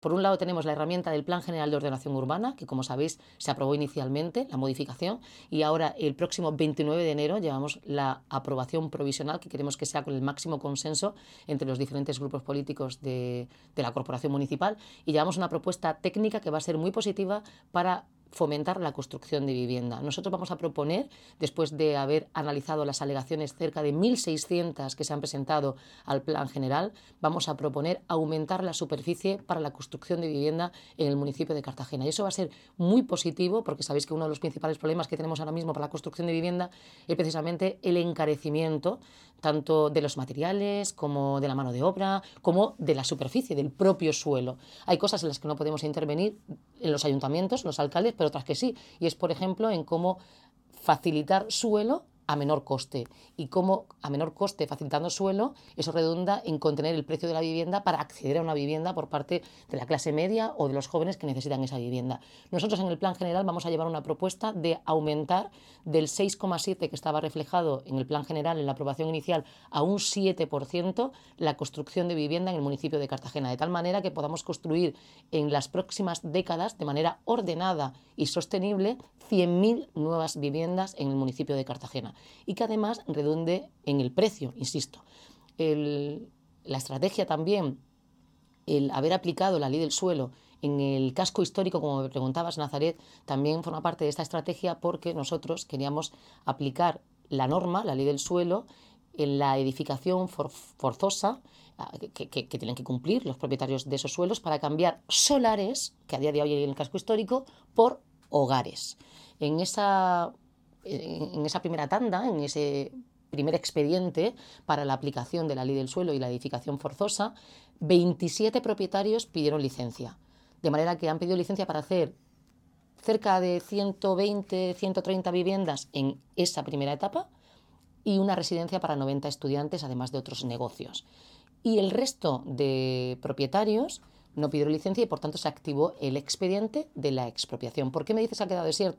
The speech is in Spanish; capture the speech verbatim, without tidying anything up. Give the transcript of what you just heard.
Por un lado tenemos la herramienta del Plan General de Ordenación Urbana, que como sabéis se aprobó inicialmente, la modificación, y ahora el próximo veintinueve de enero llevamos la aprobación provisional, que queremos que sea con el máximo consenso entre los diferentes grupos políticos de, de la corporación municipal, y llevamos una propuesta técnica que va a ser muy positiva para fomentar la construcción de vivienda. Nosotros vamos a proponer, después de haber analizado las alegaciones cerca de mil seiscientas que se han presentado al Plan General, vamos a proponer aumentar la superficie para la construcción de vivienda en el municipio de Cartagena. Y eso va a ser muy positivo, porque sabéis que uno de los principales problemas que tenemos ahora mismo para la construcción de vivienda es precisamente el encarecimiento tanto de los materiales como de la mano de obra, como de la superficie, del propio suelo. Hay cosas en las que no podemos intervenir en los ayuntamientos, los alcaldes, pero otras que sí. Y es, por ejemplo, en cómo facilitar suelo a menor coste, y cómo a menor coste facilitando suelo, eso redunda en contener el precio de la vivienda para acceder a una vivienda por parte de la clase media o de los jóvenes que necesitan esa vivienda. Nosotros en el Plan General vamos a llevar una propuesta de aumentar del seis coma siete que estaba reflejado en el Plan General en la aprobación inicial a un siete por ciento la construcción de vivienda en el municipio de Cartagena, de tal manera que podamos construir en las próximas décadas de manera ordenada y sostenible cien mil nuevas viviendas en el municipio de Cartagena, y que además redunde en el precio, insisto. El, la estrategia también, el haber aplicado la ley del suelo en el casco histórico, como me preguntabas, Nazaret, también forma parte de esta estrategia, porque nosotros queríamos aplicar la norma, la ley del suelo, en la edificación for, forzosa que, que, que tienen que cumplir los propietarios de esos suelos para cambiar solares, que a día de hoy hay en el casco histórico, por hogares. En esa, en esa primera tanda, en ese primer expediente para la aplicación de la ley del suelo y la edificación forzosa, veintisiete propietarios pidieron licencia, de manera que han pedido licencia para hacer cerca de ciento veinte, ciento treinta viviendas en esa primera etapa, y una residencia para noventa estudiantes, además de otros negocios. Y el resto de propietarios no pidieron licencia y por tanto se activó el expediente de la expropiación. ¿Por qué me dices que ha quedado desierto?